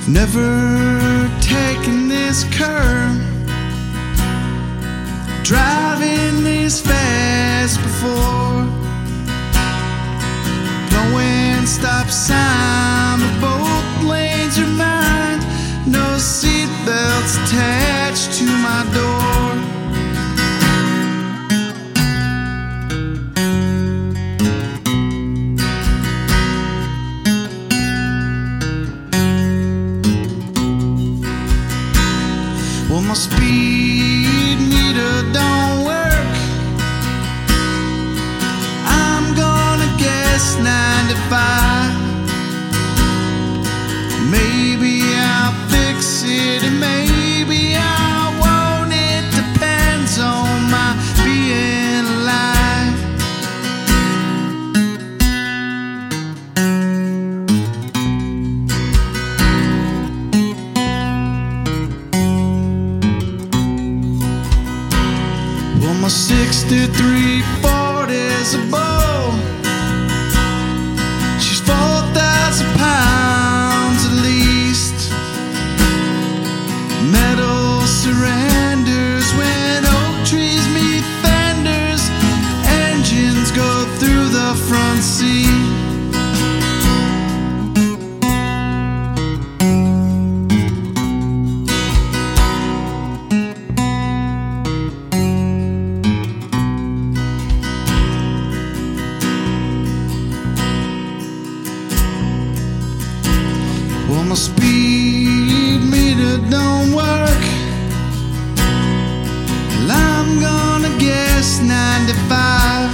Never taken this curve, driving this fast before, blowing stop sign, but both lanes are mine. No seatbelts attached to my door. Well, my speed meter don't work. I'm gonna guess 95. Maybe I'll fix it and maybe I won't. It depends on my being alive. Well, my 63 Ford is a bow. She's 4,000 pounds at least. Metal surrenders when oak trees meet fenders. Engines go through the front seat. Well, my speed meter don't work. Well, I'm gonna guess 95.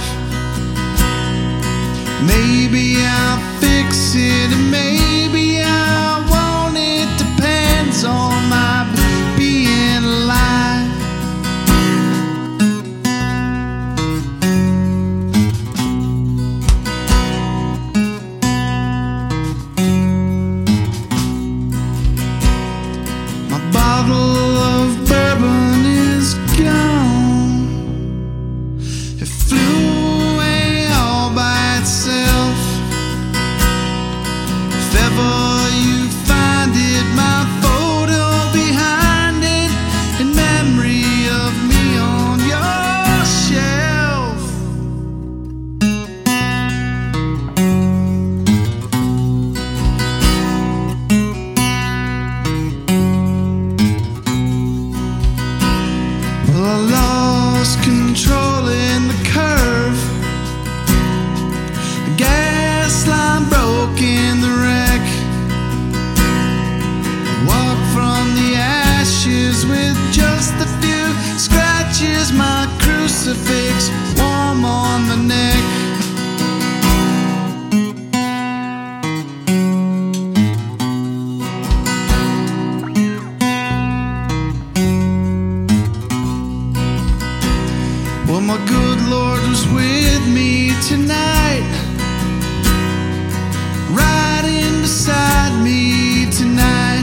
Maybe I'll fix it and maybe I won't. It depends on my being alive. Bottle of bourbon is gone. It flew away all by itself. If ever you find it, my photo behind it, in memory of me on your shelf. Well, I lost control in the curve. The gas line broke in the wreck. I walked from the ashes with just a few scratches. My crucifix warm on the neck. Well, my good Lord was with me tonight, riding beside me tonight.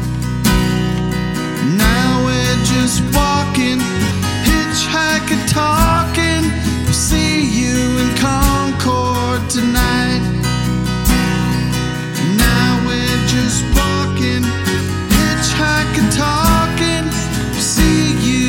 Now we're just walking, hitchhiking, talking. We'll see you in Concord tonight. Now we're just walking, hitchhiking, talking. We'll see you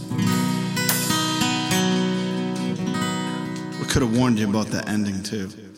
could have warned you about the ending too.